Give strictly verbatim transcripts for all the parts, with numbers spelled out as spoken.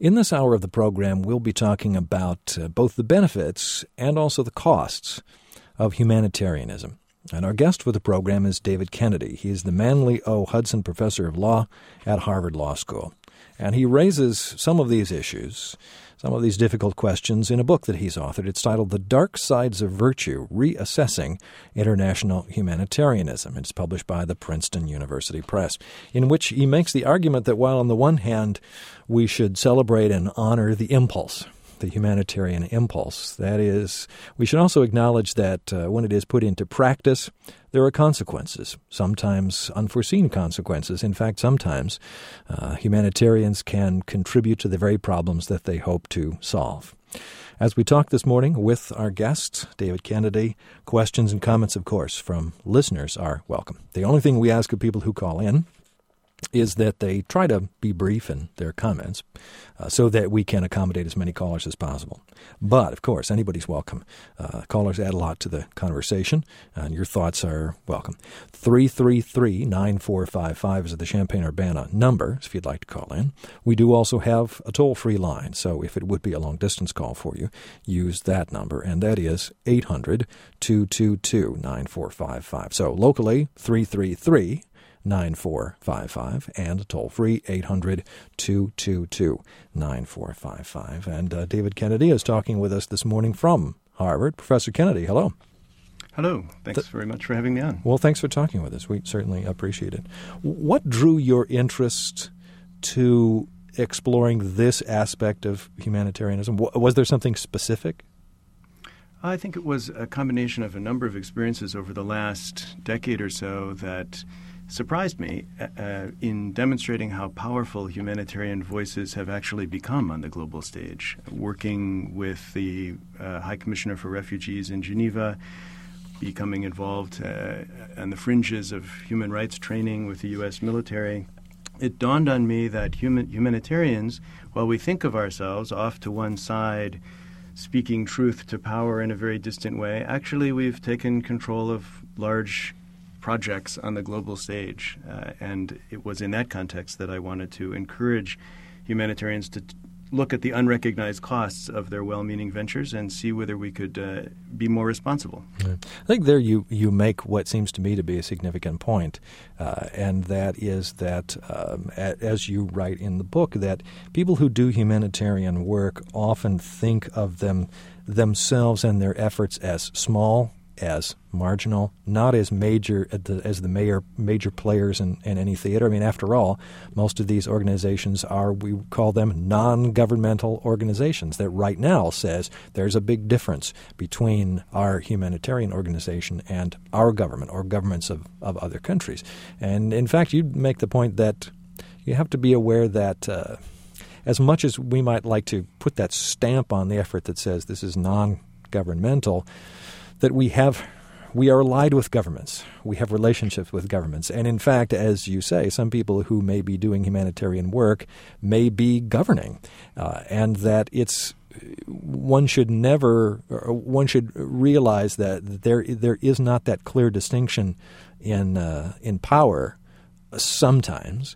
In this hour of the program, we'll be talking about uh, both the benefits and also the costs of humanitarianism. And our guest for the program is David Kennedy. He is the Manly O. Hudson Professor of Law at Harvard Law School. And he raises some of these issues, some of these difficult questions in a book that he's authored. It's titled The Dark Sides of Virtue, Reassessing International Humanitarianism. It's published by the Princeton University Press, in which he makes the argument that while on the one hand we should celebrate and honor the impulse, the humanitarian impulse, that is, we should also acknowledge that uh, when it is put into practice, there are consequences, sometimes unforeseen consequences. In fact, sometimes uh, humanitarians can contribute to the very problems that they hope to solve. As we talk this morning with our guest, David Kennedy, questions and comments, of course, from listeners are welcome. The only thing we ask of people who call in is that they try to be brief in their comments uh, so that we can accommodate as many callers as possible. But, of course, anybody's welcome. Uh, callers add a lot to the conversation, and your thoughts are welcome. three three three, nine four five five is the Champaign-Urbana number, if you'd like to call in. We do also have a toll-free line, so if it would be a long-distance call for you, use that number, and that is eight hundred, two two two, nine four five five. So, locally, three three three, nine four five five, and toll-free eight hundred, two two two, nine four five five. And uh, David Kennedy is talking with us this morning from Harvard. Professor Kennedy, hello. Hello. Thanks Th- very much for having me on. Well, thanks for talking with us. We certainly appreciate it. What drew your interest to exploring this aspect of humanitarianism? Was there something specific? I think it was a combination of a number of experiences over the last decade or so that surprised me uh, in demonstrating how powerful humanitarian voices have actually become on the global stage. Working with the uh, High Commissioner for Refugees in Geneva, becoming involved uh, on the fringes of human rights training with the U S military, it dawned on me that human, humanitarians, while we think of ourselves off to one side, speaking truth to power in a very distant way, actually we've taken control of large projects on the global stage. Uh, and it was in that context that I wanted to encourage humanitarians to t- look at the unrecognized costs of their well-meaning ventures and see whether we could uh, be more responsible. Yeah. I think there you, you make what seems to me to be a significant point, uh, and that is that, um, a, as you write in the book, that people who do humanitarian work often think of them themselves and their efforts as small, as marginal, not as major as the major major players in, in any theater. I mean, after all, most of these organizations are, we call them non-governmental organizations. That right now says there's a big difference between our humanitarian organization and our government or governments of, of other countries. And in fact, you make the point that you have to be aware that uh, as much as we might like to put that stamp on the effort that says this is non-governmental, that we have, we are allied with governments. We have relationships with governments. And in fact, as you say, some people who may be doing humanitarian work may be governing. Uh, and that it's, one should never, one should realize that there there is not that clear distinction in uh, in power sometimes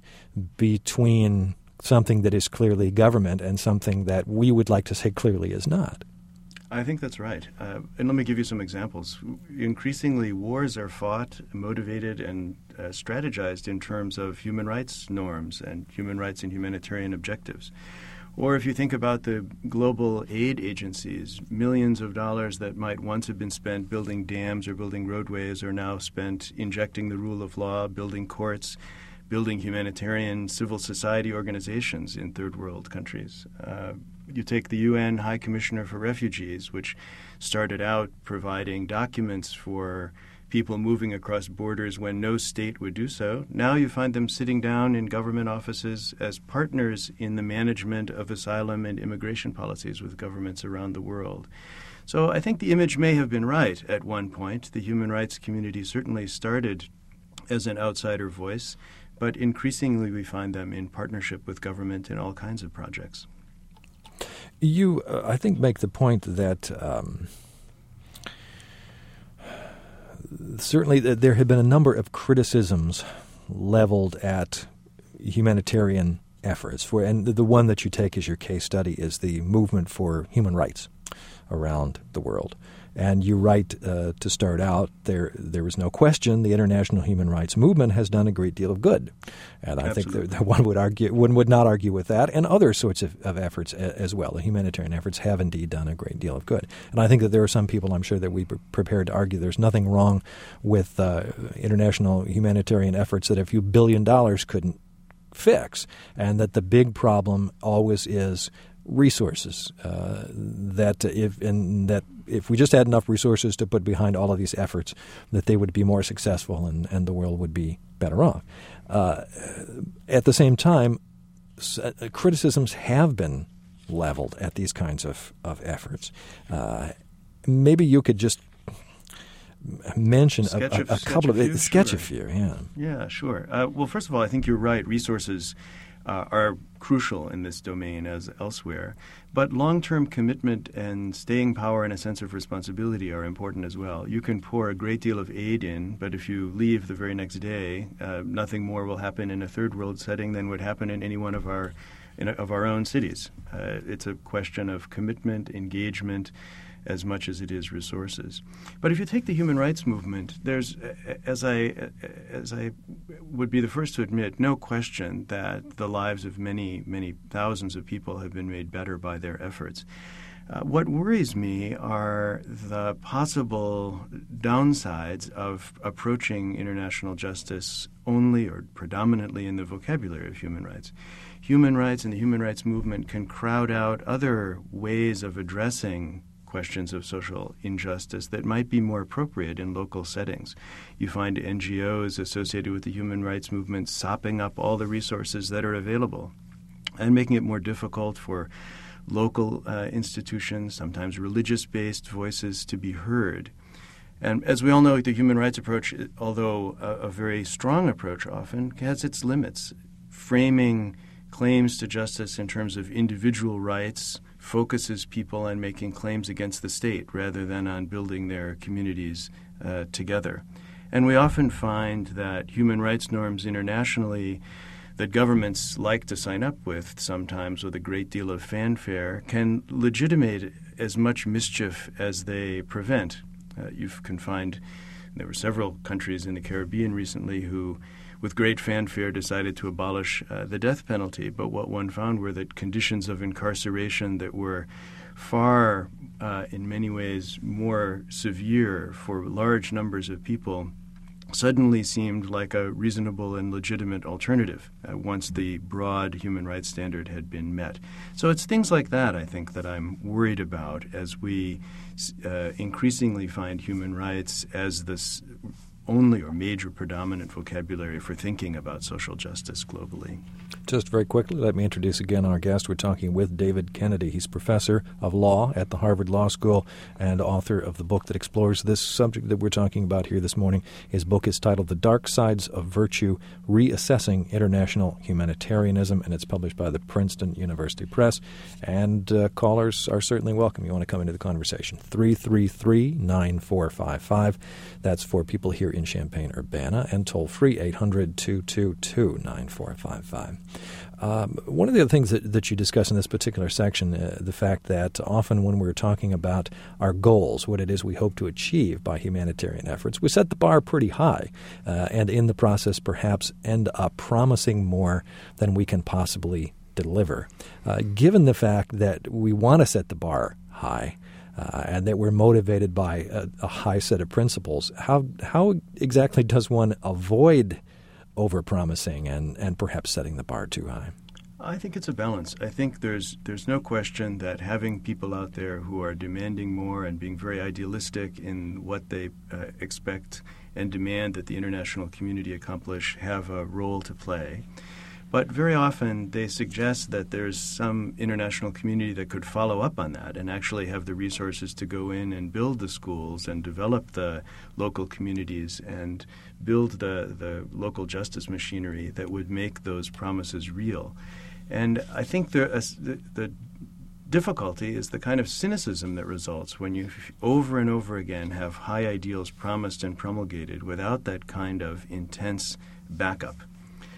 between something that is clearly government and something that we would like to say clearly is not. I think that's right. Uh, and let me give you some examples. Increasingly, wars are fought, motivated, and uh, strategized in terms of human rights norms and human rights and humanitarian objectives. Or if you think about the global aid agencies, millions of dollars that might once have been spent building dams or building roadways are now spent injecting the rule of law, building courts, building humanitarian civil society organizations in third world countries. Uh, You take the U N High Commissioner for Refugees, which started out providing documents for people moving across borders when no state would do so. Now you find them sitting down in government offices as partners in the management of asylum and immigration policies with governments around the world. So I think the image may have been right at one point. The human rights community certainly started as an outsider voice, but increasingly we find them in partnership with government in all kinds of projects. You, uh, I think, make the point that um, certainly there have been a number of criticisms leveled at humanitarian efforts. For and the one that you take as your case study is the movement for human rights around the world. And you write uh, to start out, there there is no question the international human rights movement has done a great deal of good. And I Absolutely. think that one would argue, one would not argue with that, and other sorts of, of efforts as well. The humanitarian efforts have indeed done a great deal of good. And I think that there are some people, I'm sure, that we'd be prepared to argue there's nothing wrong with uh, international humanitarian efforts that a few billion dollars couldn't fix, and that the big problem always is resources. Uh, that if and that if we just had enough resources to put behind all of these efforts, that they would be more successful and, and the world would be better off. Uh, at the same time, uh, criticisms have been leveled at these kinds of, of efforts. Uh, maybe you could just mention a, a, a, a couple of – sketch a few, yeah. Yeah, sure. Uh, well, first of all, I think you're right. Resources Uh, are crucial in this domain as elsewhere. But long-term commitment and staying power and a sense of responsibility are important as well. You can pour a great deal of aid in, but if you leave the very next day, uh, nothing more will happen in a third world setting than would happen in any one of our in a, of our own cities. Uh, it's a question of commitment, engagement, as much as it is resources. But if you take the human rights movement, there's, as I as I would be the first to admit, no question that the lives of many, many thousands of people have been made better by their efforts. Uh, what worries me are the possible downsides of approaching international justice only or predominantly in the vocabulary of human rights. Human rights and the human rights movement can crowd out other ways of addressing questions of social injustice that might be more appropriate in local settings. You find N G Os associated with the human rights movement sopping up all the resources that are available and making it more difficult for local uh, institutions, sometimes religious-based voices, to be heard. And as we all know, the human rights approach, although a, a very strong approach often, has its limits. Framing claims to justice in terms of individual rights focuses people on making claims against the state rather than on building their communities uh, together. And we often find that human rights norms internationally that governments like to sign up with, sometimes with a great deal of fanfare, can legitimate as much mischief as they prevent. Uh, you can find there were several countries in the Caribbean recently who, with great fanfare, decided to abolish uh, the death penalty. But what one found were that conditions of incarceration that were far, uh, in many ways, more severe for large numbers of people suddenly seemed like a reasonable and legitimate alternative uh, once the broad human rights standard had been met. So it's things like that, I think, that I'm worried about as we uh, increasingly find human rights as this only or major predominant vocabulary for thinking about social justice globally. Just very quickly, let me introduce again our guest. We're talking with David Kennedy. He's professor of law at the Harvard Law School and author of the book that explores this subject that we're talking about here this morning. His book is titled The Dark Sides of Virtue, Reassessing International Humanitarianism, and it's published by the Princeton University Press. And uh, callers are certainly welcome. You want to come into the conversation. three three three, nine four five five. That's for people here in Champaign-Urbana, and toll-free eight hundred, two two two, nine four five five. Um, one of the other things that, that you discuss in this particular section, uh, the fact that often when we're talking about our goals, what it is we hope to achieve by humanitarian efforts, we set the bar pretty high uh, and in the process perhaps end up promising more than we can possibly deliver. Uh, given the fact that we want to set the bar high, Uh, and that we're motivated by a, a high set of principles, how how exactly does one avoid overpromising and, and perhaps setting the bar too high? I think it's a balance. I think there's there's no question that having people out there who are demanding more and being very idealistic in what they uh, expect and demand that the international community accomplish have a role to play. But very often they suggest that there's some international community that could follow up on that and actually have the resources to go in and build the schools and develop the local communities and build the, the local justice machinery that would make those promises real. And I think there, uh, the, the difficulty is the kind of cynicism that results when you f- over and over again have high ideals promised and promulgated without that kind of intense backup.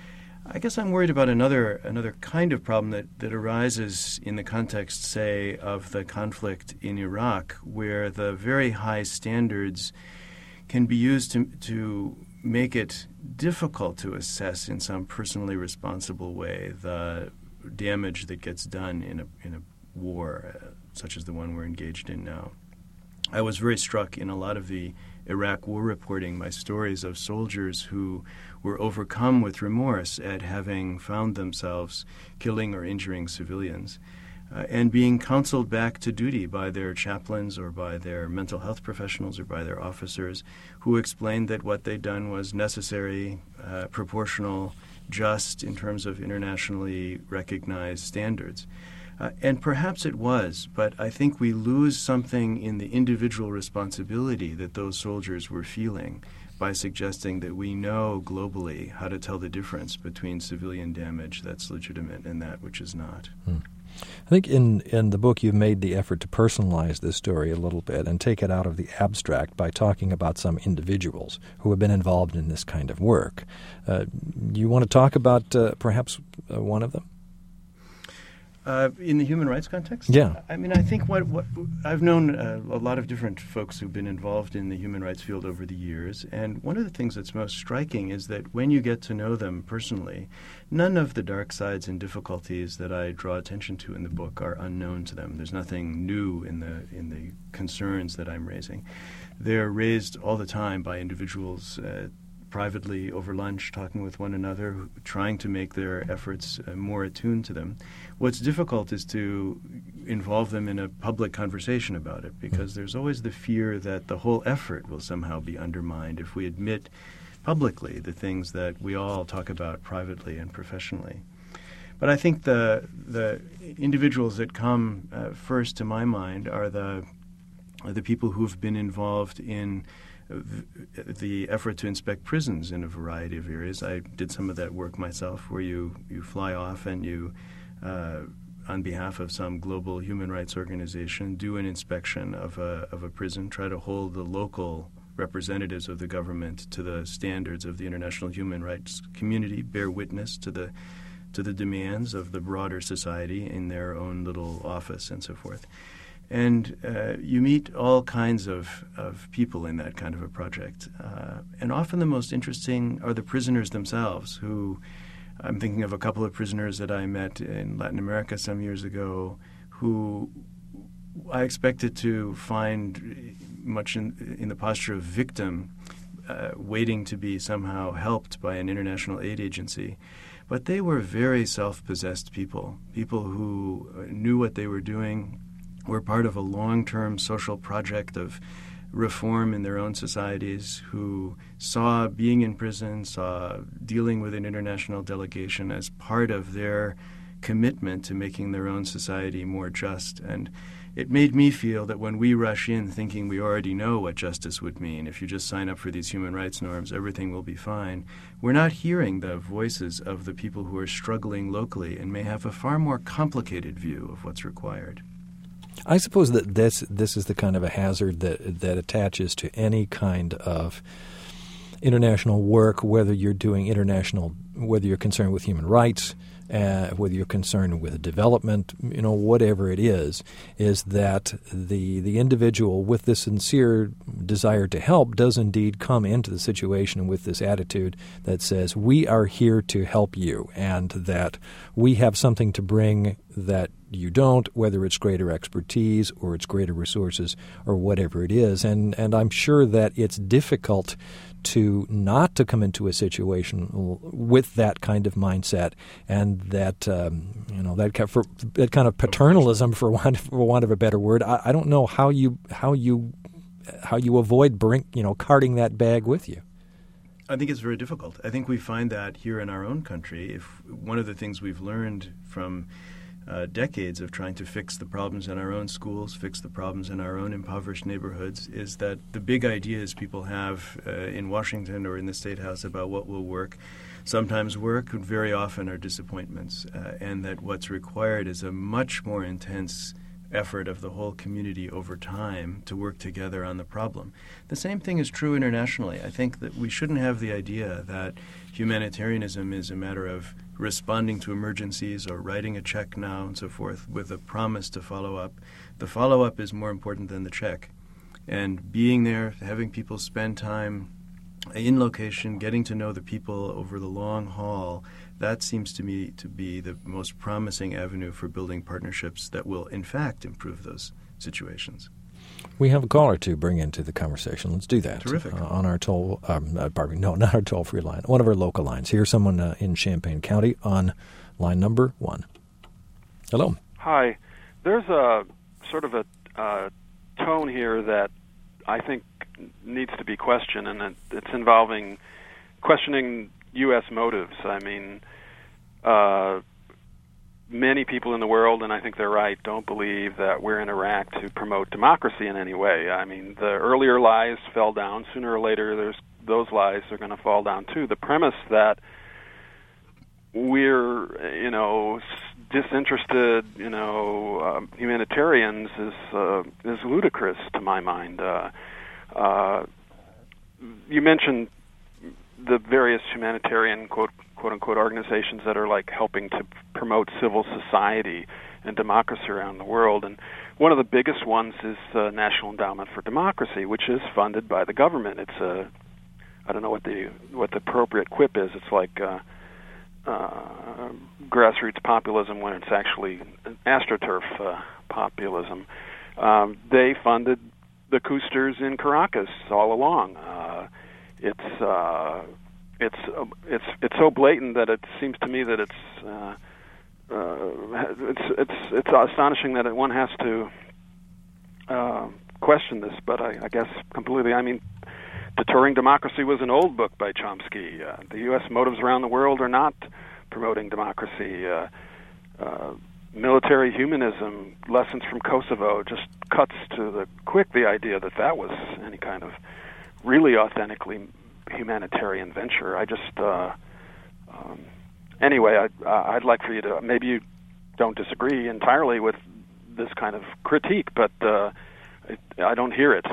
I guess I'm worried about another another kind of problem that, that arises in the context, say, of the conflict in Iraq, where the very high standards can be used to, to make it difficult to assess in some personally responsible way the damage that gets done in a in a war uh, such as the one we're engaged in now. I was very struck in a lot of the Iraq war reporting by stories of soldiers who were overcome with remorse at having found themselves killing or injuring civilians uh, and being counseled back to duty by their chaplains or by their mental health professionals or by their officers, who explained that what they'd done was necessary, uh, proportional, just in terms of internationally recognized standards. Uh, and perhaps it was, but I think we lose something in the individual responsibility that those soldiers were feeling by suggesting that we know globally how to tell the difference between civilian damage that's legitimate and that which is not. Hmm. I think in, in the book you've made the effort to personalize this story a little bit and take it out of the abstract by talking about some individuals who have been involved in this kind of work. Uh, you want to talk about uh, perhaps uh, one of them? Uh, in the human rights context? Yeah. I mean, I think what, what I've known uh, a lot of different folks who've been involved in the human rights field over the years, and one of the things that's most striking is that when you get to know them personally, none of the dark sides and difficulties that I draw attention to in the book are unknown to them. There's nothing new in the in the concerns that I'm raising. They're raised all the time by individuals uh, privately over lunch, talking with one another, trying to make their efforts uh, more attuned to them. What's difficult is to involve them in a public conversation about it, because there's always the fear that the whole effort will somehow be undermined if we admit publicly the things that we all talk about privately and professionally. But I think the the individuals that come uh, first to my mind are the are the people who've been involved in the effort to inspect prisons in a variety of areas. I did some of that work myself, where you, you fly off and you, uh, on behalf of some global human rights organization, do an inspection of a, of a prison, try to hold the local representatives of the government to the standards of the international human rights community, bear witness to the to the demands of the broader society in their own little office and so forth. And uh, you meet all kinds of, of people in that kind of a project. Uh, and often the most interesting are the prisoners themselves, who I'm thinking of a couple of prisoners that I met in Latin America some years ago who I expected to find much in, in the posture of victim, uh, waiting to be somehow helped by an international aid agency. But they were very self-possessed people, people who knew what they were doing, were part of a long-term social project of reform in their own societies, who saw being in prison, saw dealing with an international delegation as part of their commitment to making their own society more just. And it made me feel that when we rush in thinking we already know what justice would mean, if you just sign up for these human rights norms, everything will be fine, we're not hearing the voices of the people who are struggling locally and may have a far more complicated view of what's required. I suppose that this this is the kind of a hazard that that attaches to any kind of international work, whether you're doing international, whether you're concerned with human rights, uh, whether you're concerned with development, you know, whatever it is, is that the the individual with this sincere desire to help does indeed come into the situation with this attitude that says, we are here to help you, and that we have something to bring that you don't, whether it's greater expertise or it's greater resources or whatever it is. And and I'm sure that it's difficult to not to come into a situation with that kind of mindset and that um, you know that kind, for, that kind of paternalism, for want for want of a better word. I, I don't know how you how you how you avoid bring you know carting that bag with you. I think it's very difficult. I think we find that here in our own country. If one of the things we've learned from Uh, decades of trying to fix the problems in our own schools, fix the problems in our own impoverished neighborhoods, is that the big ideas people have uh, in Washington or in the State House about what will work sometimes work and very often are disappointments, uh, and that what's required is a much more intense effort of the whole community over time to work together on the problem. The same thing is true internationally. I think that we shouldn't have the idea that humanitarianism is a matter of responding to emergencies or writing a check now and so forth with a promise to follow up. The follow-up is more important than the check. And being there, having people spend time in location, getting to know the people over the long haul, that seems to me to be the most promising avenue for building partnerships that will, in fact, improve those situations. We have a caller to bring into the conversation. Let's do that. Terrific. Uh, on our toll, um, uh, pardon me, no, not our toll-free line, one of our local lines. Here's someone uh, in Champaign County on line number one. Hello. Hi. There's a sort of a uh, tone here that I think needs to be questioned, and it, it's involving questioning U S motives. I mean, uh, many people in the world, and I think they're right, don't believe that we're in Iraq to promote democracy in any way. I mean, the earlier lies fell down. Sooner or later, there's those lies are going to fall down too. The premise that we're, you know, disinterested, you know, um, humanitarians is uh, is ludicrous to my mind. Uh, uh, you mentioned the various humanitarian quote quote unquote organizations that are like helping to promote civil society and democracy around the world, and one of the biggest ones is the National Endowment for Democracy, which is funded by the government. It's a I don't know what the what the appropriate quip is. It's like uh, uh, grassroots populism when it's actually astroturf uh, populism. Um, they funded the Koosters in Caracas all along. Uh, it's uh, it's uh, it's it's so blatant that it seems to me that it's uh, uh, it's it's it's astonishing that one has to uh, question this. But I, I guess completely. I mean, Deterring Democracy was an old book by Chomsky. Uh, the U S motives around the world are not promoting democracy. Uh, uh, military humanism, lessons from Kosovo, just cuts to the quick the idea that that was any kind of really authentically humanitarian venture. I just, uh, um, anyway, I'd, I'd like for you to, maybe you don't disagree entirely with this kind of critique, but uh, it, I don't hear it.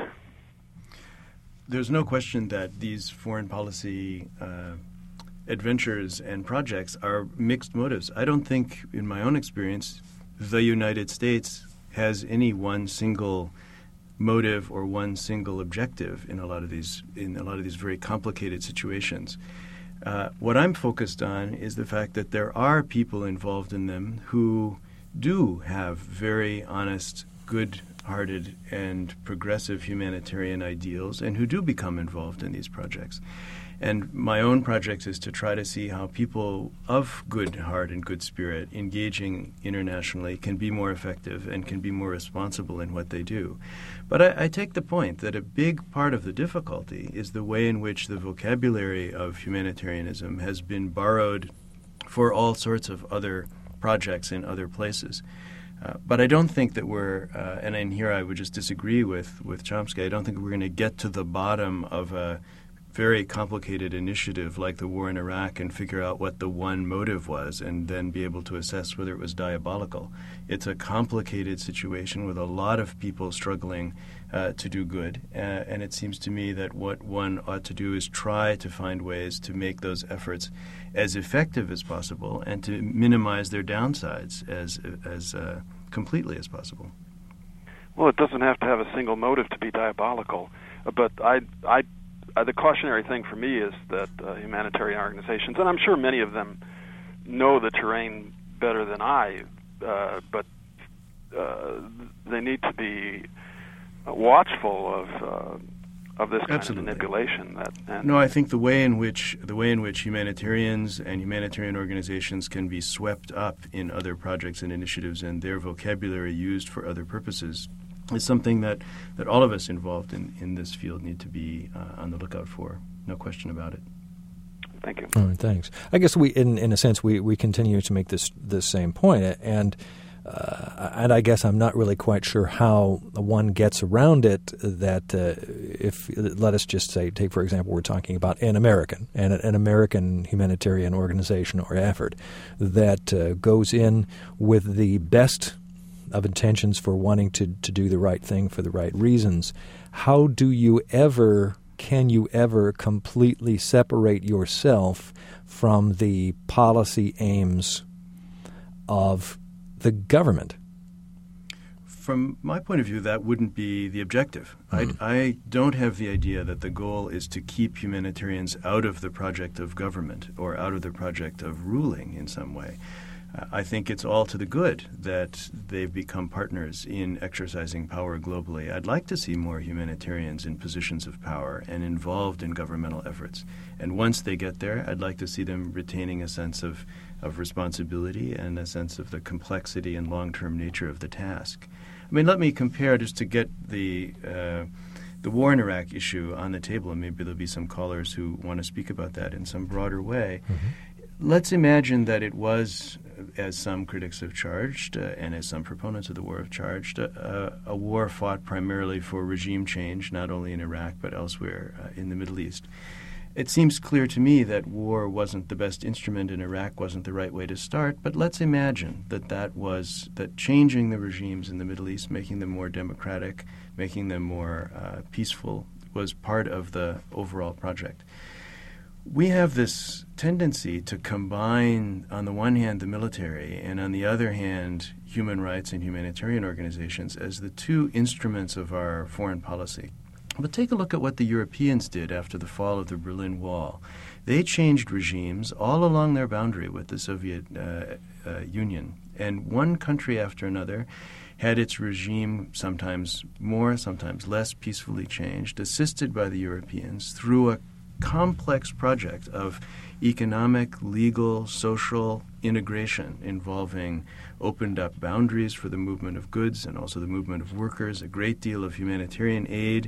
There's no question that these foreign policy uh, adventures and projects are mixed motives. I don't think, in my own experience, the United States has any one single motive or one single objective in a lot of these in a lot of these very complicated situations. Uh, what I'm focused on is the fact that there are people involved in them who do have very honest, good-hearted, and progressive humanitarian ideals, and who do become involved in these projects. And my own project is to try to see how people of good heart and good spirit engaging internationally can be more effective and can be more responsible in what they do. But I, I take the point that a big part of the difficulty is the way in which the vocabulary of humanitarianism has been borrowed for all sorts of other projects in other places. Uh, but I don't think that we're, uh, and in here I would just disagree with, with Chomsky, I don't think we're going to get to the bottom of a very complicated initiative like the war in Iraq and figure out what the one motive was and then be able to assess whether it was diabolical. It's a complicated situation with a lot of people struggling uh, to do good, uh, and it seems to me that what one ought to do is try to find ways to make those efforts as effective as possible and to minimize their downsides as as uh, completely as possible. Well, it doesn't have to have a single motive to be diabolical, but I I Uh, the cautionary thing for me is that uh, humanitarian organizations, and I'm sure many of them know the terrain better than I, uh, but uh, they need to be watchful of uh, of this kind Absolutely. of manipulation. That and no, I think the way in which the way in which humanitarians and humanitarian organizations can be swept up in other projects and initiatives and their vocabulary used for other purposes is something that, that all of us involved in, in this field need to be uh, on the lookout for. No question about it. Thank you. All right, thanks. I guess we, in in a sense, we, we continue to make this this same point, and uh, and I guess I'm not really quite sure how one gets around it. That uh, if let us just say, take for example, we're talking about an American and an American humanitarian organization or effort that uh, goes in with the best of intentions for wanting to, to do the right thing for the right reasons, how do you ever, can you ever completely separate yourself from the policy aims of the government? From my point of view, that wouldn't be the objective. Mm. I, I don't have the idea that the goal is to keep humanitarians out of the project of government or out of the project of ruling in some way. Uh, I think it's all to the good that they've become partners in exercising power globally. I'd like to see more humanitarians in positions of power and involved in governmental efforts. And once they get there, I'd like to see them retaining a sense of, of responsibility and a sense of the complexity and long-term nature of the task. I mean, let me compare just to get the uh, the war in Iraq issue on the table, and maybe there'll be some callers who want to speak about that in some broader way. Mm-hmm. Let's imagine that it was, as some critics have charged, uh, and as some proponents of the war have charged, uh, a war fought primarily for regime change, not only in Iraq but elsewhere uh, in the Middle East. It seems clear to me that war wasn't the best instrument in Iraq, wasn't the right way to start, but let's imagine that that was, that changing the regimes in the Middle East, making them more democratic, making them more uh, peaceful, was part of the overall project. We have this tendency to combine, on the one hand, the military, and on the other hand, human rights and humanitarian organizations as the two instruments of our foreign policy. But take a look at what the Europeans did after the fall of the Berlin Wall. They changed regimes all along their boundary with the Soviet uh, uh, Union. And one country after another had its regime sometimes more, sometimes less peacefully changed, assisted by the Europeans through a complex project of economic, legal, social integration involving opened up boundaries for the movement of goods and also the movement of workers, a great deal of humanitarian aid.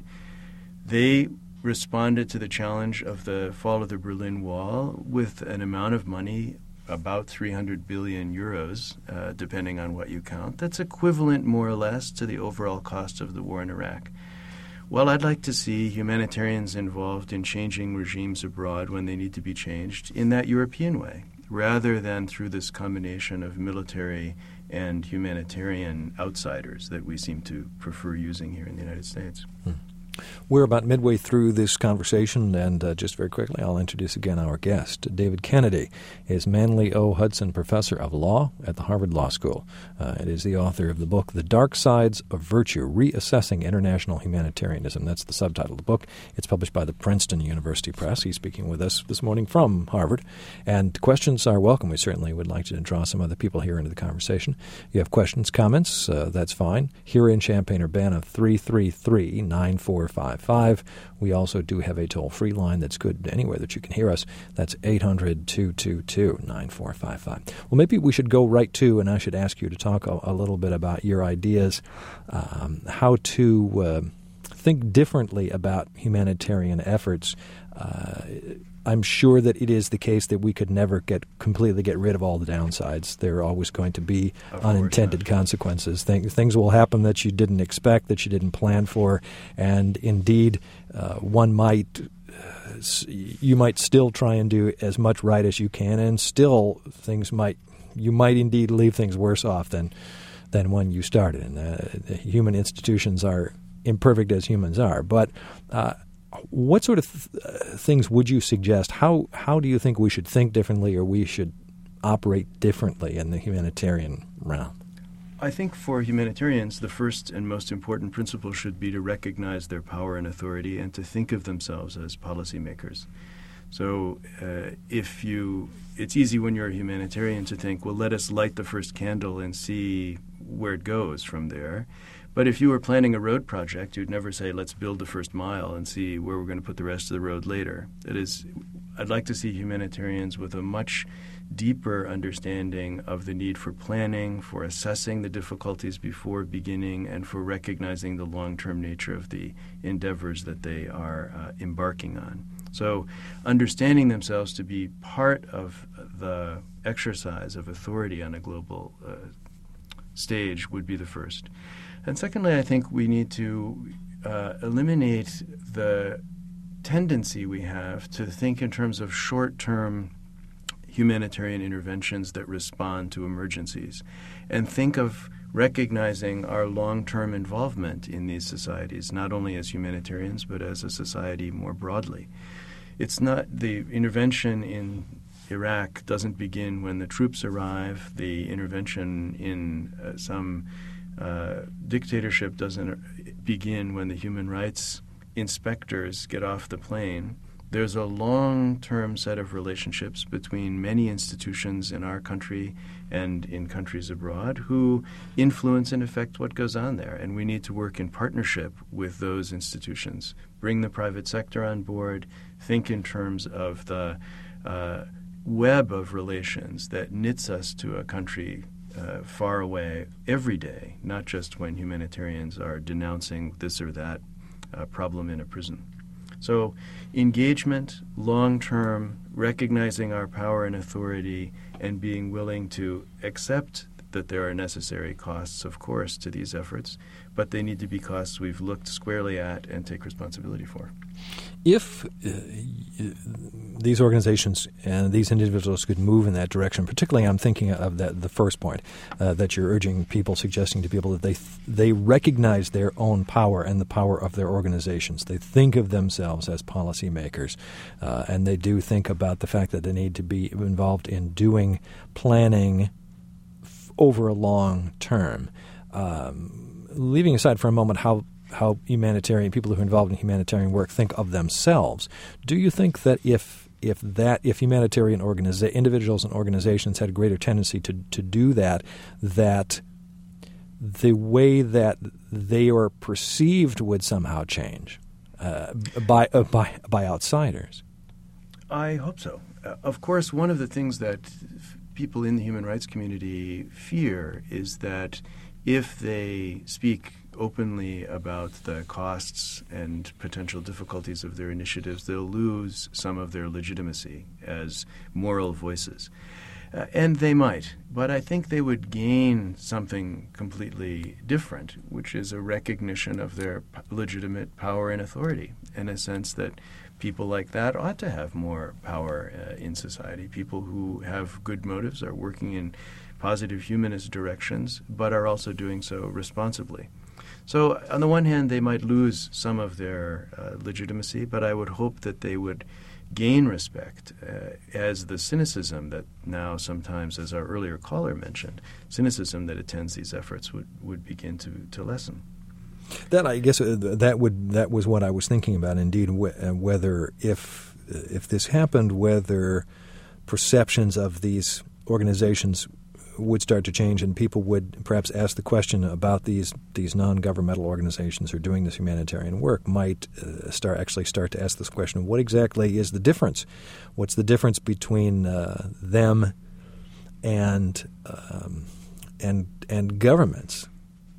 They responded to the challenge of the fall of the Berlin Wall with an amount of money, about three hundred billion euros, uh, depending on what you count. That's equivalent, more or less, to the overall cost of the war in Iraq. Well, I'd like to see humanitarians involved in changing regimes abroad when they need to be changed in that European way, rather than through this combination of military and humanitarian outsiders that we seem to prefer using here in the United States. Hmm. We're about midway through this conversation, and uh, just very quickly, I'll introduce again our guest. David Kennedy is Manly O. Hudson Professor of Law at the Harvard Law School. Uh, and is the author of the book, The Dark Sides of Virtue, Reassessing International Humanitarianism. That's the subtitle of the book. It's published by the Princeton University Press. He's speaking with us this morning from Harvard. And questions are welcome. We certainly would like to draw some other people here into the conversation. If you have questions, comments, uh, that's fine. Here in Champaign-Urbana, three three three, nine four five five. We also do have a toll-free line that's good anywhere that you can hear us. That's eight hundred, two two two, nine four five five. Well, maybe we should go right to, and I should ask you to talk a, a little bit about your ideas, um, how to uh, think differently about humanitarian efforts. Uh, I'm sure that it is the case that we could never get completely get rid of all the downsides. There are always going to be of unintended course, consequences. Things, things will happen that you didn't expect, that you didn't plan for, and indeed, uh, one might uh, you might still try and do as much right as you can, and still things might you might indeed leave things worse off than than when you started. And uh, human institutions are imperfect as humans are, but. Uh, What sort of th- uh, things would you suggest? How how do you think we should think differently, or we should operate differently in the humanitarian realm? I think for humanitarians, the first and most important principle should be to recognize their power and authority and to think of themselves as policymakers. So uh, if you, it's easy when you're a humanitarian to think, well, let us light the first candle and see where it goes from there. But if you were planning a road project, you'd never say, let's build the first mile and see where we're going to put the rest of the road later. That is, I'd like to see humanitarians with a much deeper understanding of the need for planning, for assessing the difficulties before beginning, and for recognizing the long-term nature of the endeavors that they are uh, embarking on. So understanding themselves to be part of the exercise of authority on a global uh, stage would be the first. And secondly, I think we need to uh, eliminate the tendency we have to think in terms of short-term humanitarian interventions that respond to emergencies, and think of recognizing our long-term involvement in these societies, not only as humanitarians but as a society more broadly. It's not the intervention in Iraq doesn't begin when the troops arrive. The intervention in uh, some uh, dictatorship doesn't begin when the human rights inspectors get off the plane. There's a long-term set of relationships between many institutions in our country and in countries abroad who influence and affect what goes on there. And we need to work in partnership with those institutions, bring the private sector on board, think in terms of the uh, web of relations that knits us to a country uh, far away every day, not just when humanitarians are denouncing this or that uh, problem in a prison. So engagement, long-term, recognizing our power and authority, and being willing to accept that there are necessary costs, of course, to these efforts, but they need to be costs we've looked squarely at and take responsibility for. If uh, these organizations and these individuals could move in that direction, particularly I'm thinking of that the first point uh, that you're urging people, suggesting to people that they th- they recognize their own power and the power of their organizations. They think of themselves as policymakers, uh, and they do think about the fact that they need to be involved in doing planning f- over a long term. Um, leaving aside for a moment how how humanitarian people who are involved in humanitarian work think of themselves, do you think that if if that if humanitarian organiza- individuals and organizations had a greater tendency to, to do that, that the way that they are perceived would somehow change uh, by uh, by by outsiders? I hope so. Uh, of course, one of the things that f- people in the human rights community fear is that if they speak openly about the costs and potential difficulties of their initiatives, they'll lose some of their legitimacy as moral voices. Uh, and they might, but I think they would gain something completely different, which is a recognition of their p- legitimate power and authority, in a sense that people like that ought to have more power uh, in society. People who have good motives are working in positive humanist directions, but are also doing so responsibly. So on the one hand, they might lose some of their uh, legitimacy, but I would hope that they would gain respect uh, as the cynicism that now sometimes, as our earlier caller mentioned, cynicism that attends these efforts would, would begin to, to lessen. That I guess uh, that would that was what I was thinking about. Indeed, wh- uh, whether if if this happened, whether perceptions of these organizations would start to change, and people would perhaps ask the question about these these non-governmental organizations who are doing this humanitarian work might uh, start actually start to ask this question: what exactly is the difference? What's the difference between uh, them and um, and and governments?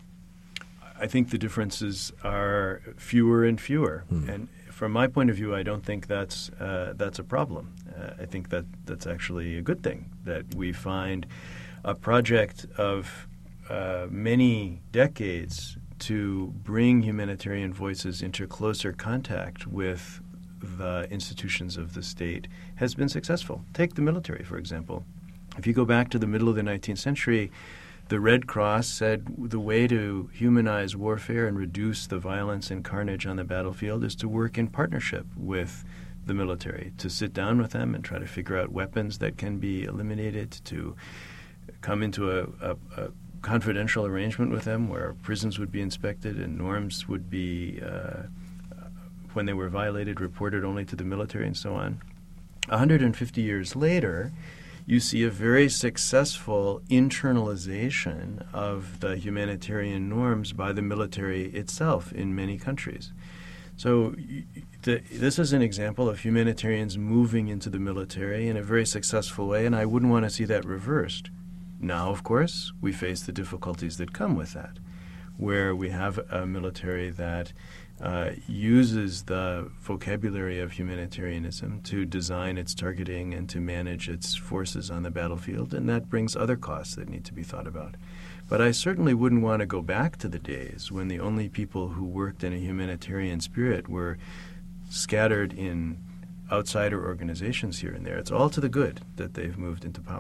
I think the differences are fewer and fewer, hmm. and from my point of view, I don't think that's uh, that's a problem. Uh, I think that that's actually a good thing that we find a project of uh, many decades to bring humanitarian voices into closer contact with the institutions of the state has been successful. Take the military, for example. If you go back to the middle of the nineteenth century, the Red Cross said the way to humanize warfare and reduce the violence and carnage on the battlefield is to work in partnership with the military, to sit down with them and try to figure out weapons that can be eliminated, to come into a, a, a confidential arrangement with them where prisons would be inspected and norms would be, uh, when they were violated, reported only to the military and so on. one hundred fifty years later, you see a very successful internalization of the humanitarian norms by the military itself in many countries. So the, this is an example of humanitarians moving into the military in a very successful way, and I wouldn't want to see that reversed. Now, of course, we face the difficulties that come with that, where we have a military that uh, uses the vocabulary of humanitarianism to design its targeting and to manage its forces on the battlefield, and that brings other costs that need to be thought about. But I certainly wouldn't want to go back to the days when the only people who worked in a humanitarian spirit were scattered in outsider organizations here and there. It's all to the good that they've moved into power.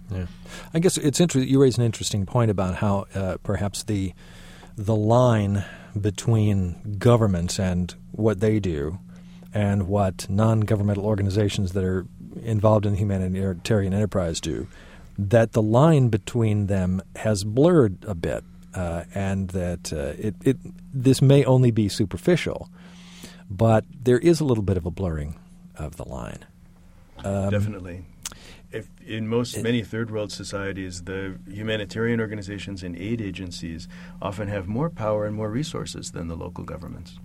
Yeah, I guess it's interesting. You raise an interesting point about how uh, perhaps the the line between governments and what they do, and what non-governmental organizations that are involved in humanitarian enterprise do, that the line between them has blurred a bit, uh, and that uh, it, it this may only be superficial, but there is a little bit of a blurring of the line. Um, Definitely. If in most many third world societies, the humanitarian organizations and aid agencies often have more power and more resources than the local governments,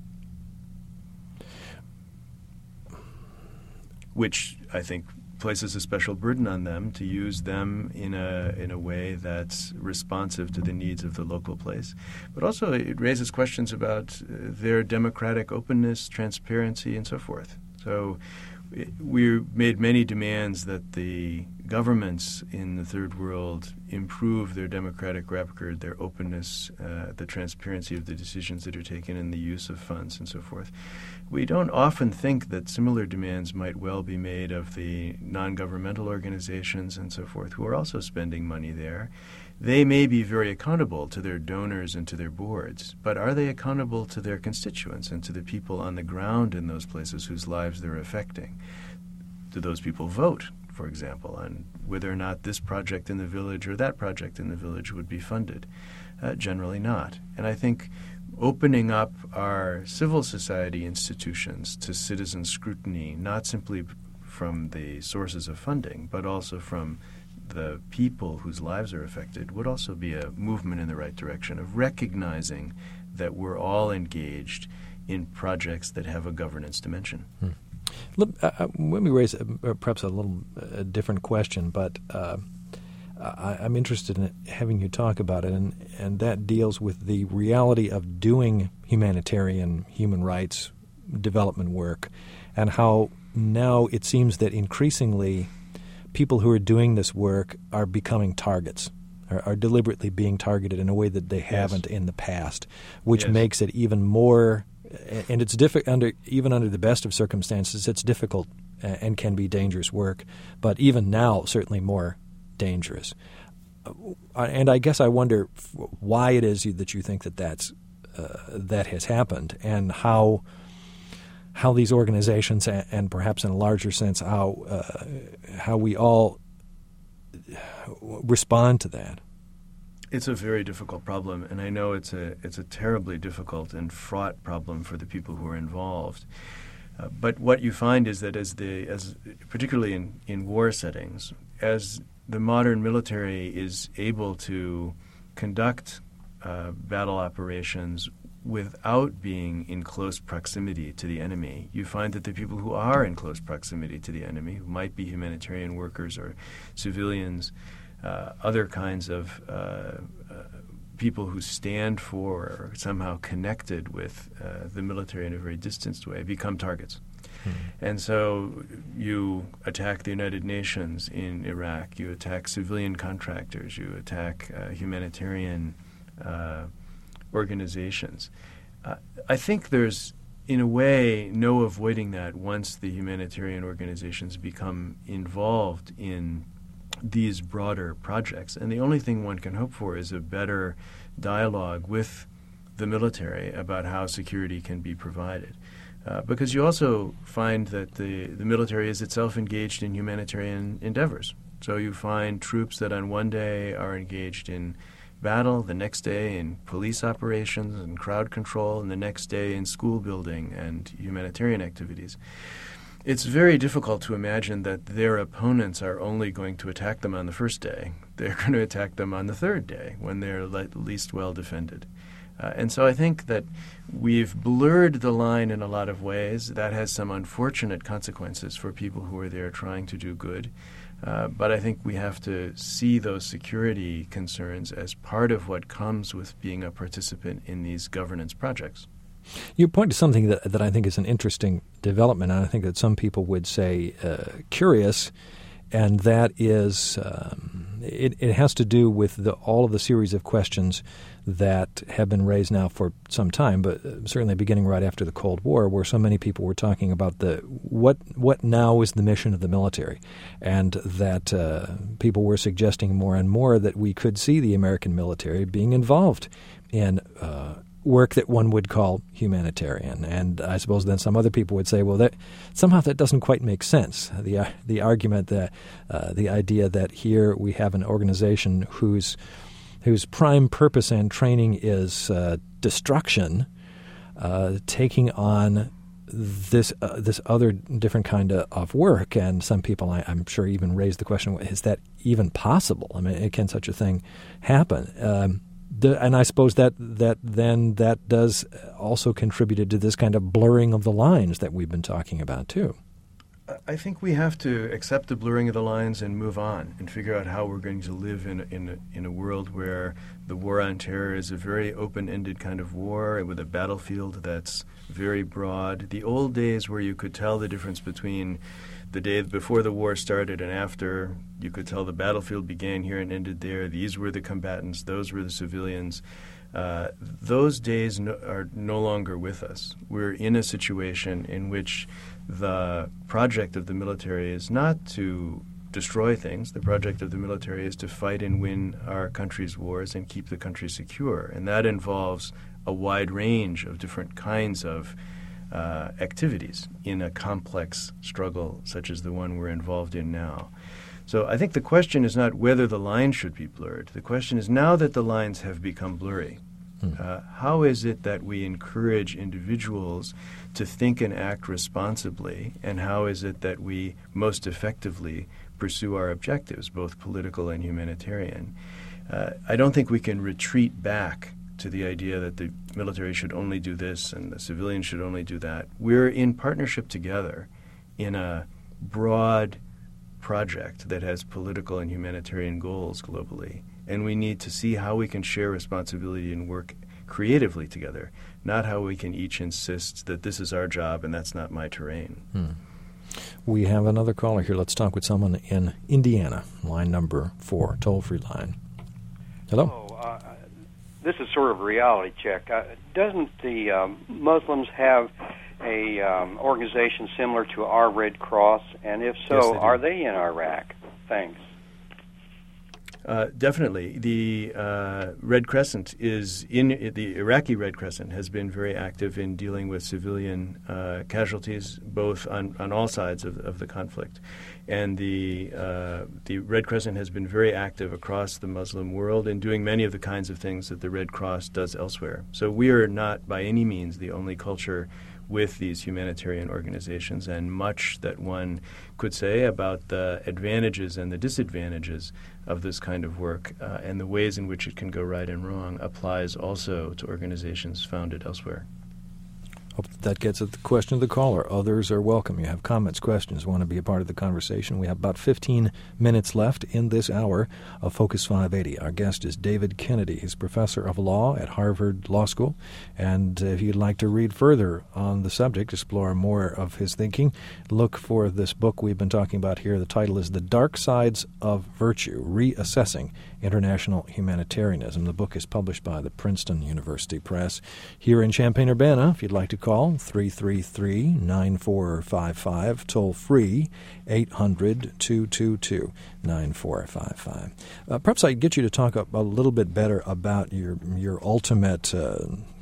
which I think places a special burden on them to use them in a in a way that's responsive to the needs of the local place. But also it raises questions about uh, their democratic openness, transparency, and so forth. So we made many demands that the governments in the third world improve their democratic record, their openness, uh, the transparency of the decisions that are taken, and the use of funds and so forth. We don't often think that similar demands might well be made of the non-governmental organizations and so forth who are also spending money there. They may be very accountable to their donors and to their boards, but are they accountable to their constituents and to the people on the ground in those places whose lives they're affecting? Do those people vote, for example, on whether or not this project in the village or that project in the village would be funded? Uh, generally not. And I think opening up our civil society institutions to citizen scrutiny, not simply from the sources of funding, but also from the people whose lives are affected, would also be a movement in the right direction of recognizing that we're all engaged in projects that have a governance dimension. Hmm. Let, uh, let me raise uh, perhaps a little uh, different question, but uh, I, I'm interested in having you talk about it, and, and that deals with the reality of doing humanitarian human rights development work, and how now it seems that increasingly people who are doing this work are becoming targets, are, are deliberately being targeted in a way that they haven't yes. in the past, which yes. makes it even more, and it's diffi- under even under the best of circumstances, it's difficult and can be dangerous work, but even now certainly more dangerous. And I guess I wonder why it is that you think that that's, uh, that has happened, and how how these organizations, and perhaps in a larger sense, how uh, how we all respond to that. It's a very difficult problem, and I know it's a it's a terribly difficult and fraught problem for the people who are involved. Uh, but what you find is that as the as particularly in, in war settings, as the modern military is able to conduct uh, battle operations without being in close proximity to the enemy, you find that the people who are in close proximity to the enemy, who might be humanitarian workers or civilians, uh, other kinds of uh, uh, people who stand for or somehow connected with uh, the military in a very distanced way, become targets. Mm-hmm. And so you attack the United Nations in Iraq, you attack civilian contractors, you attack uh, humanitarian uh, organizations. Uh, I think there's, in a way, no avoiding that once the humanitarian organizations become involved in these broader projects. And the only thing one can hope for is a better dialogue with the military about how security can be provided. Uh, because you also find that the, the military is itself engaged in humanitarian endeavors. So you find troops that on one day are engaged in battle, the next day in police operations and crowd control, and the next day in school building and humanitarian activities. It's very difficult to imagine that their opponents are only going to attack them on the first day. They're going to attack them on the third day when they're le- least well defended. Uh, and so I think that we've blurred the line in a lot of ways. That has some unfortunate consequences for people who are there trying to do good. Uh, but I think we have to see those security concerns as part of what comes with being a participant in these governance projects. You point to something that, that I think is an interesting development, and I think that some people would say uh, curious, and that is um, it, it has to do with the, all of the series of questions that have been raised now for some time, but certainly beginning right after the Cold War, where so many people were talking about the what what now is the mission of the military, and that uh, people were suggesting more and more that we could see the American military being involved in uh, work that one would call humanitarian. And I suppose then some other people would say, well, that somehow that doesn't quite make sense. The uh, the argument that uh, the idea that here we have an organization whose whose prime purpose and training is uh, destruction, uh, taking on this uh, this other different kind of, of work. And some people, I, I'm sure, even raise the question, is that even possible? I mean, can such a thing happen? Um, the, and I suppose that, that then that does also contributed to this kind of blurring of the lines that we've been talking about, too. I think we have to accept the blurring of the lines and move on and figure out how we're going to live in a, in a, in a world where the war on terror is a very open-ended kind of war with a battlefield that's very broad. The old days where you could tell the difference between the day before the war started and after, you could tell the battlefield began here and ended there. These were the combatants. Those were the civilians. Uh, those days no, are no longer with us. We're in a situation in which the project of the military is not to destroy things. The project of the military is to fight and win our country's wars and keep the country secure. And that involves a wide range of different kinds of uh, activities in a complex struggle such as the one we're involved in now. So I think the question is not whether the lines should be blurred. The question is, now that the lines have become blurry, hmm. uh, how is it that we encourage individuals to think and act responsibly, and how is it that we most effectively pursue our objectives, both political and humanitarian? Uh, I don't think we can retreat back to the idea that the military should only do this and the civilians should only do that. We're in partnership together in a broad project that has political and humanitarian goals globally, and we need to see how we can share responsibility and work creatively together, not how we can each insist that this is our job and that's not my terrain. Hmm. We have another caller here. Let's talk with someone in Indiana, line number four, toll-free line. Hello. Oh, uh, this is sort of a reality check. Uh, doesn't the um, Muslims have a um, organization similar to our Red Cross? And if so, Yes, they do. are they in Iraq? Thanks. Uh, definitely. The uh, Red Crescent is in the Iraqi Red Crescent has been very active in dealing with civilian uh, casualties, both on, on all sides of, of the conflict. And the uh, the Red Crescent has been very active across the Muslim world in doing many of the kinds of things that the Red Cross does elsewhere. So we are not by any means the only culture with these humanitarian organizations, and much that one could say about the advantages and the disadvantages of this kind of work uh, and the ways in which it can go right and wrong applies also to organizations founded elsewhere. Hope that gets at the question of the caller. Others are welcome. You have comments, questions, want to be a part of the conversation. We have about fifteen minutes left in this hour of Focus five eighty. Our guest is David Kennedy. He's professor of law at Harvard Law School. And if you'd like to read further on the subject, explore more of his thinking, look for this book we've been talking about here. The title is The Dark Sides of Virtue, Reassessing International Humanitarianism. The book is published by the Princeton University Press. Here in Champaign-Urbana, if you'd like to call, three three three, nine four five five, toll free, eight hundred, two two two, nine four five five. Uh, perhaps I could get you to talk a, a little bit better about your your ultimate uh,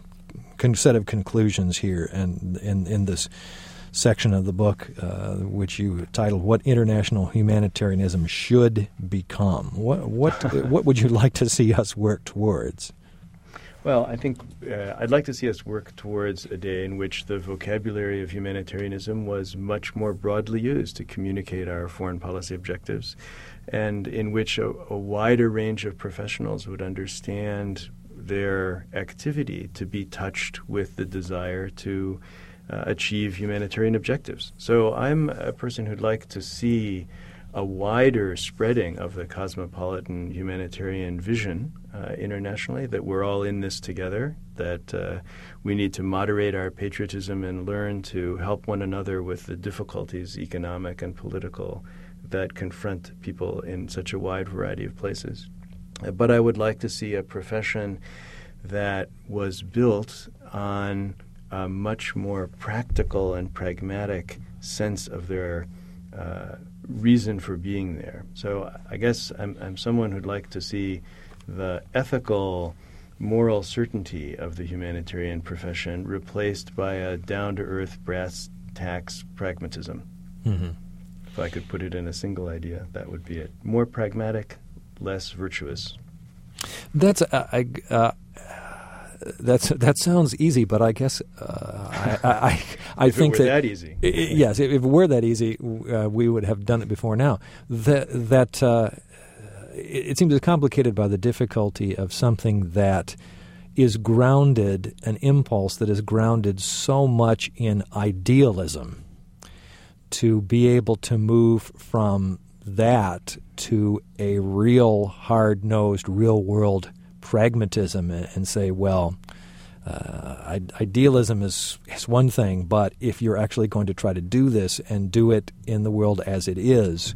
con- set of conclusions here and in, in this section of the book, uh, which you titled "What International Humanitarianism Should Become." What what what would you like to see us work towards? Well, I think uh, I'd like to see us work towards a day in which the vocabulary of humanitarianism was much more broadly used to communicate our foreign policy objectives, and in which a, a wider range of professionals would understand their activity to be touched with the desire to uh, achieve humanitarian objectives. So I'm a person who'd like to see a wider spreading of the cosmopolitan humanitarian vision uh, internationally, that we're all in this together, that uh, we need to moderate our patriotism and learn to help one another with the difficulties, economic and political, that confront people in such a wide variety of places. Uh, but I would like to see a profession that was built on a much more practical and pragmatic sense of their uh, reason for being there. So I guess I'm, I'm someone who'd like to see the ethical, moral certainty of the humanitarian profession replaced by a down-to-earth, brass tacks pragmatism. Mm-hmm. If I could put it in a single idea, that would be it. More pragmatic, less virtuous. That's uh, I, uh, that's that sounds easy, but I guess uh, I I, I if think it were that, that easy. I, yes, if it were that easy, uh, we would have done it before now. That that uh, it, it seems complicated by the difficulty of something that is grounded, an impulse that is grounded so much in idealism. To be able to move from that to a real hard-nosed, real-world pragmatism and, and say, well, uh, idealism is, is one thing, but if you're actually going to try to do this and do it in the world as it is,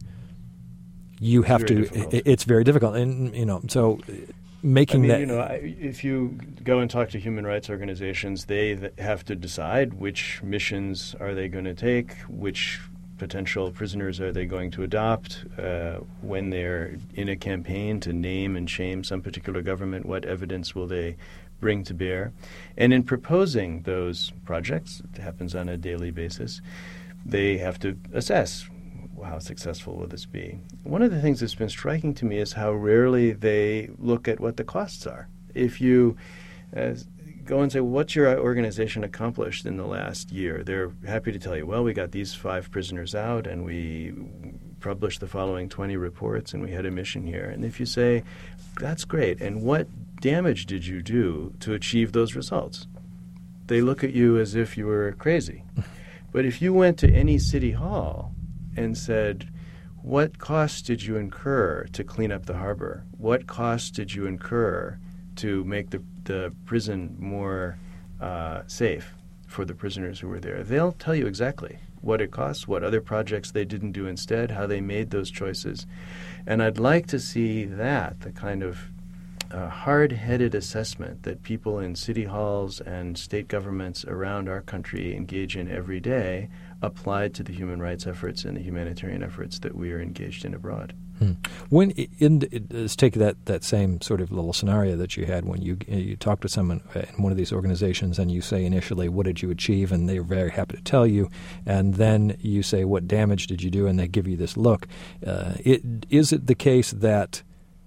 you have to. It, it's very difficult, and you know, so making I mean, that. You know, I, if you go and talk to human rights organizations, they th- have to decide which missions are they going to take, which potential prisoners are they going to adopt, uh, when they're in a campaign to name and shame some particular government, what evidence will they bring to bear. And in proposing those projects, it happens on a daily basis, they have to assess how successful will this be. One of the things that's been striking to me is how rarely they look at what the costs are. If you uh, go and say, well, what's your organization accomplished in the last year? They're happy to tell you, well, we got these five prisoners out and we published the following twenty reports and we had a mission here. And if you say, that's great, and what damage did you do to achieve those results? They look at you as if you were crazy. But if you went to any city hall and said, what costs did you incur to clean up the harbor? What costs did you incur to make the, the prison more uh, safe for the prisoners who were there? They'll tell you exactly what it costs, what other projects they didn't do instead, how they made those choices. And I'd like to see that, the kind of uh, hard-headed assessment that people in city halls and state governments around our country engage in every day, applied to the human rights efforts and the humanitarian efforts that we are engaged in abroad. Hmm. When in, in let's take that, that same sort of little scenario that you had when you you talk to someone in one of these organizations and you say initially, what did you achieve? And they're very happy to tell you. And then you say, what damage did you do? And they give you this look. Uh, it, is it the case that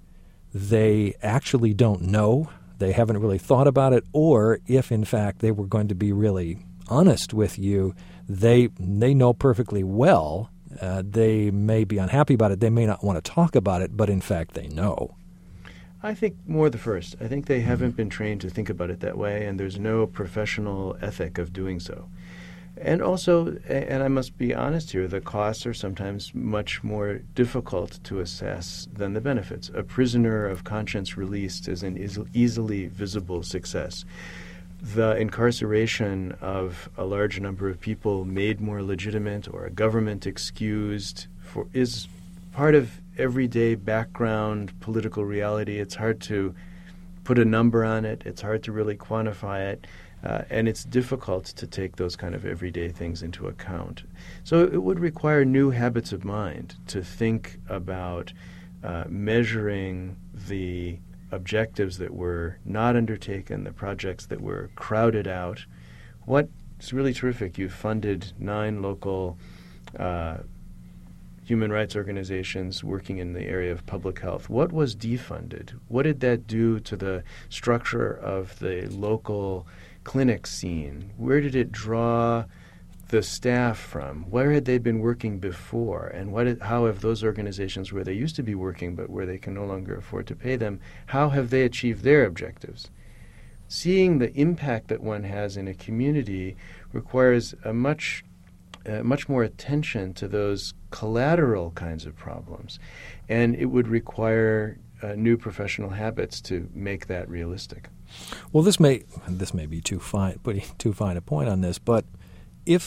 they actually don't know? They haven't really thought about it? Or if, in fact, they were going to be really honest with you, they they know perfectly well. Uh, they may be unhappy about it. They may not want to talk about it, but in fact they know. I think more the first. I think they haven't been trained to think about it that way, and there's no professional ethic of doing so. And also, and I must be honest here, the costs are sometimes much more difficult to assess than the benefits. A prisoner of conscience released is an eas- easily visible success. The incarceration of a large number of people made more legitimate or a government excused for is part of everyday background political reality. It's hard to put a number on it. It's hard to really quantify it. Uh, and it's difficult to take those kind of everyday things into account. So it would require new habits of mind to think about uh, measuring the objectives that were not undertaken, the projects that were crowded out. What's really terrific, you funded nine local uh, human rights organizations working in the area of public health. What was defunded? What did that do to the structure of the local clinic scene? Where did it draw the staff from? Where had they been working before? And what? Is, how have those organizations where they used to be working but where they can no longer afford to pay them, how have they achieved their objectives? Seeing the impact that one has in a community requires a much, uh, much more attention to those collateral kinds of problems. And it would require uh, new professional habits to make that realistic. Well, this may this may be too fine, putting too fine a point on this, but if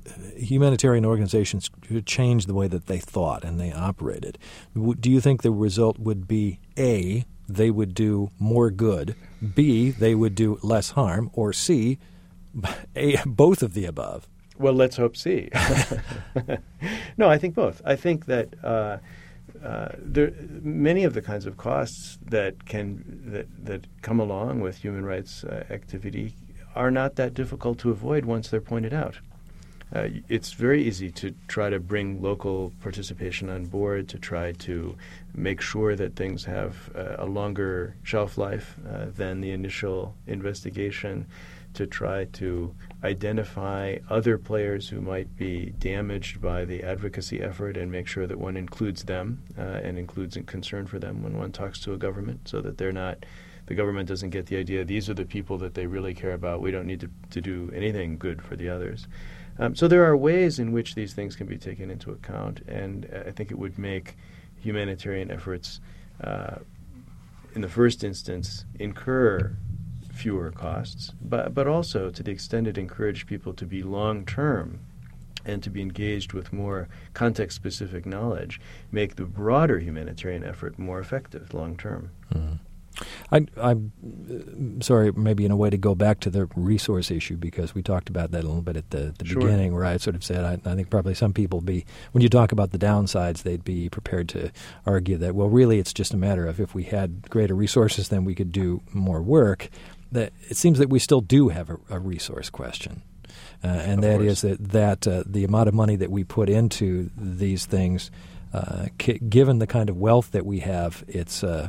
humanitarian organizations changed the way that they thought and they operated, do you think the result would be A, they would do more good, B, they would do less harm, or C, A, both of the above? Well, let's hope C. No, I think both. I think that uh, uh, there many of the kinds of costs that can that, that come along with human rights uh, activity are not that difficult to avoid once they're pointed out. Uh, it's very easy to try to bring local participation on board, to try to make sure that things have uh, a longer shelf life uh, than the initial investigation, to try to identify other players who might be damaged by the advocacy effort and make sure that one includes them uh, and includes a concern for them when one talks to a government, so that they're not, the government doesn't get the idea these are the people that they really care about. We don't need to, to do anything good for the others. Um, so there are ways in which these things can be taken into account, and I think it would make humanitarian efforts, uh, in the first instance, incur fewer costs, but but also, to the extent it encouraged people to be long-term and to be engaged with more context-specific knowledge, make the broader humanitarian effort more effective long-term. Mm. I, I'm sorry, maybe in a way to go back to the resource issue, because we talked about that a little bit at the, the Sure. beginning, where I sort of said I, I think probably some people be, when you talk about the downsides, they'd be prepared to argue that, well, really it's just a matter of if we had greater resources, then we could do more work. That it seems that we still do have a, a resource question. Uh, and Of that course. is that, that uh, the amount of money that we put into these things, uh, c- given the kind of wealth that we have, it's uh,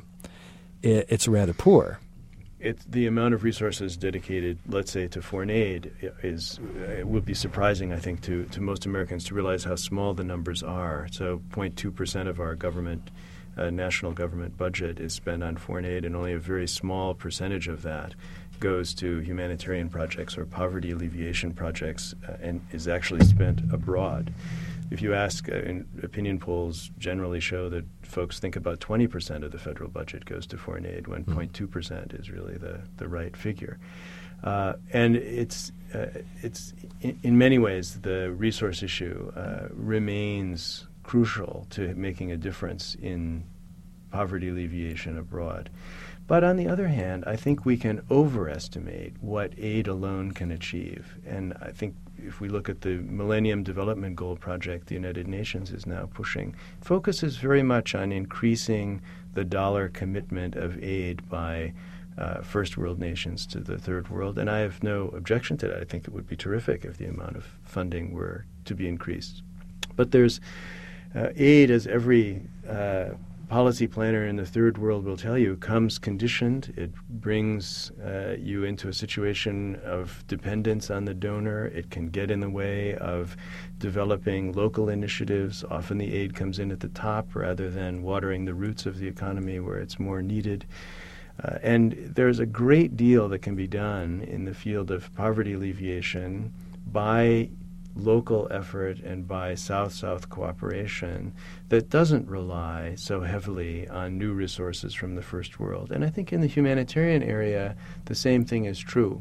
it, it's rather poor. It's the amount of resources dedicated, let's say, to foreign aid is it would be surprising, I think, to, to most Americans to realize how small the numbers are. So zero point two percent of our government, uh, national government budget is spent on foreign aid, and only a very small percentage of that goes to humanitarian projects or poverty alleviation projects uh, and is actually spent abroad. If you ask, uh, in opinion polls generally show that folks think about twenty percent of the federal budget goes to foreign aid, when zero point two percent is really the, the right figure. Uh, and it's, uh, it's in, in many ways, the resource issue uh, remains crucial to making a difference in poverty alleviation abroad. But on the other hand, I think we can overestimate what aid alone can achieve. And I think if we look at the Millennium Development Goal project the United Nations is now pushing, it focuses very much on increasing the dollar commitment of aid by uh, first world nations to the third world. And I have no objection to that. I think it would be terrific if the amount of funding were to be increased. But there's uh, aid, as every uh, policy planner in the third world will tell you, comes conditioned. It brings uh, you into a situation of dependence on the donor. It can get in the way of developing local initiatives. Often the aid comes in at the top rather than watering the roots of the economy where it's more needed. Uh, and there's a great deal that can be done in the field of poverty alleviation by local effort and by South-South cooperation that doesn't rely so heavily on new resources from the first world. And I think in the humanitarian area, the same thing is true.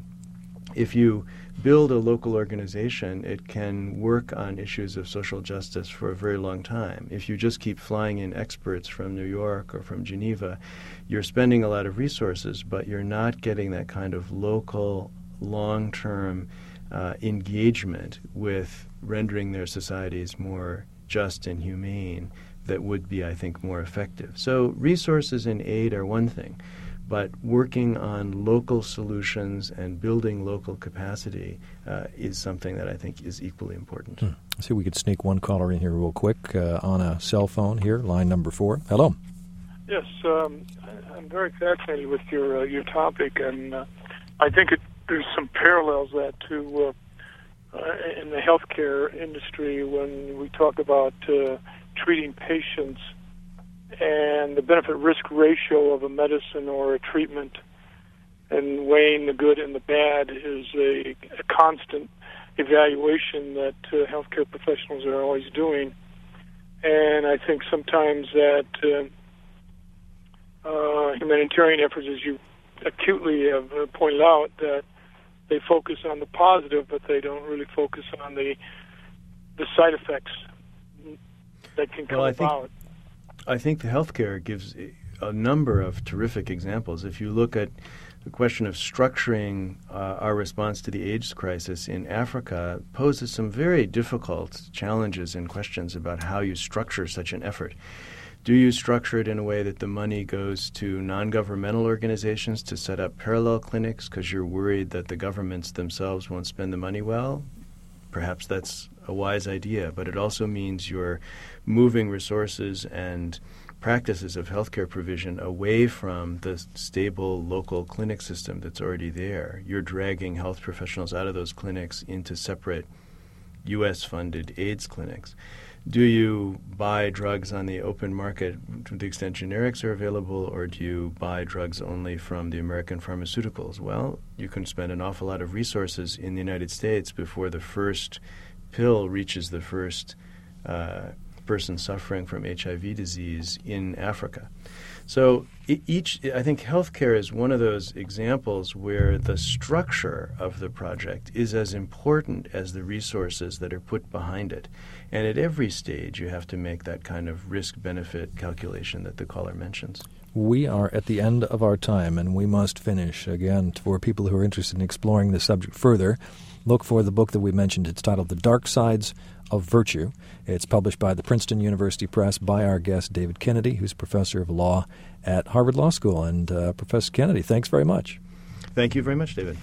If you build a local organization, it can work on issues of social justice for a very long time. If you just keep flying in experts from New York or from Geneva, you're spending a lot of resources, but you're not getting that kind of local, long-term Uh, engagement with rendering their societies more just and humane that would be, I think, more effective. So resources and aid are one thing, but working on local solutions and building local capacity uh, is something that I think is equally important. Hmm. Let's see if we could sneak one caller in here real quick uh, on a cell phone here, line number four. Hello. Yes, um, I'm very fascinated with your uh, your topic, and uh, I think it there's some parallels that to uh, uh, in the healthcare industry when we talk about uh, treating patients and the benefit-risk ratio of a medicine or a treatment, and weighing the good and the bad is a, a constant evaluation that uh, healthcare professionals are always doing. And I think sometimes that uh, uh, humanitarian efforts, as you acutely have pointed out, that they focus on the positive, but they don't really focus on the the side effects that can come well, I about. Think, I think the healthcare gives a number of terrific examples. If you look at the question of structuring uh, our response to the AIDS crisis in Africa, poses some very difficult challenges and questions about how you structure such an effort. Do you structure it in a way that the money goes to non-governmental organizations to set up parallel clinics because you're worried that the governments themselves won't spend the money well? Perhaps that's a wise idea, but it also means you're moving resources and practices of healthcare provision away from the stable local clinic system that's already there. You're dragging health professionals out of those clinics into separate U S-funded AIDS clinics. Do you buy drugs on the open market to the extent generics are available, or do you buy drugs only from the American pharmaceuticals? Well, you can spend an awful lot of resources in the United States before the first pill reaches the first uh, person suffering from H I V disease in Africa. So each, I think healthcare is one of those examples where the structure of the project is as important as the resources that are put behind it. And at every stage, you have to make that kind of risk-benefit calculation that the caller mentions. We are at the end of our time, and we must finish. Again, for people who are interested in exploring the subject further, look for the book that we mentioned. It's titled The Dark Sides of Virtue. It's published by the Princeton University Press by our guest, David Kennedy, who's professor of law at Harvard Law School. And uh, Professor Kennedy, thanks very much. Thank you very much, David.